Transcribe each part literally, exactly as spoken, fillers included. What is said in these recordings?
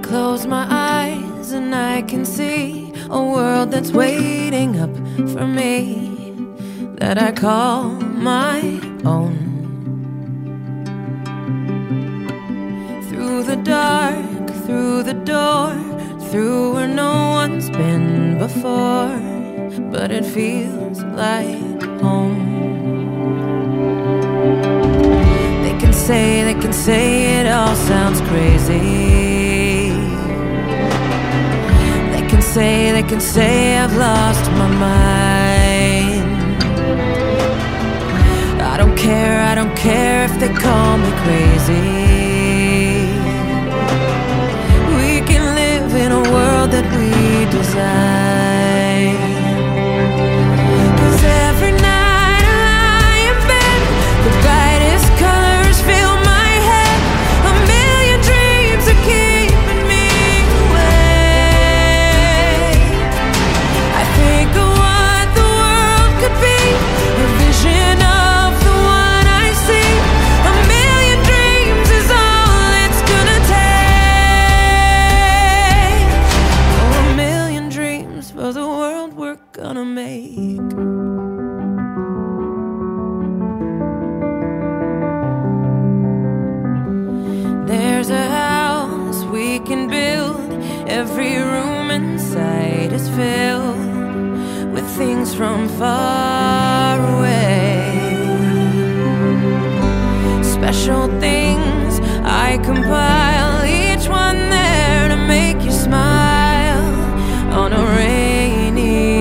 close my eyes and I can see a world that's waiting up for me, that I call my own. Through the dark, through the door, through where no one's been before, but it feels like home. They can say, they can say it all sounds crazy. They can say, they can say I've lost my mind. I don't care, I don't care if they call me crazy. We can live in a world that we design. 'Cause every night I lie in bed, the brightest colors fill my head. A million dreams are keeping me awake. I think of what the world could be, a vision of the one I see. A million dreams is all it's gonna take. Oh, a million dreams for the world we're gonna make. There's a house we can build, every room inside is filled with things from far away. Special things I compile, each one there to make you smile on a rainy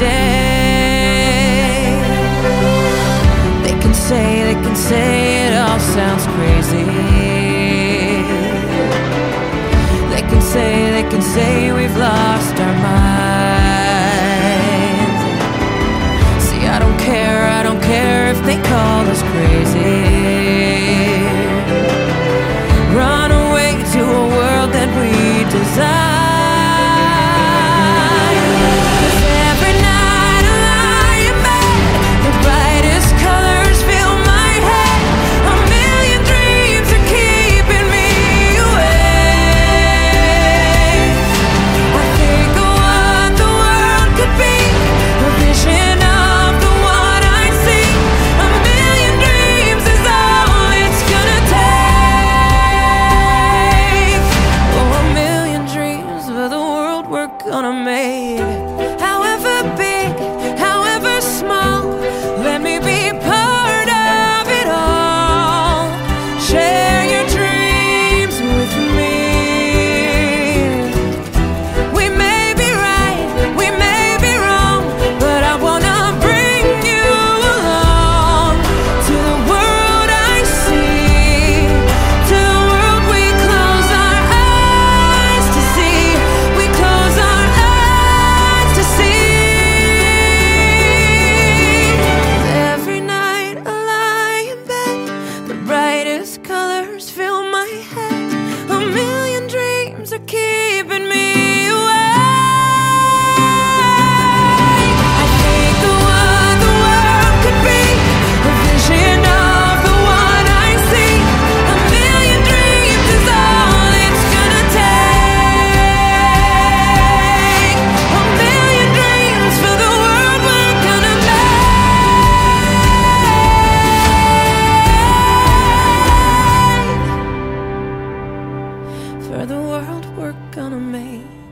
day. They can say, they can say it all sounds crazy. They can say, they can say we've lost our minds. See, I don't care, I don't care if they call us crazy. Run away to a world that we design. 'Cause every night I lie in bed, the brightest colors fill my head. A million dreams are keeping me awake. I think of what the world could be, a vision of the one I see. A million dreams is all it's gonna take. Oh, a million dreams for the world we're gonna make. However big, however small, let me be part of it all. Share your dreams with me. We may be right, we may be wrong, but I wanna bring you along to the world I see, to the world we close our eyes to see. We close our eyes to see. Every night I lie in bed, the brightest colors fill my head. A million dreams are keeping me awake. I think of what the world could be, a vision of the one I see. A million dreams is all it's gonna take. A million dreams for the world we're gonna make. For the world we're gonna make.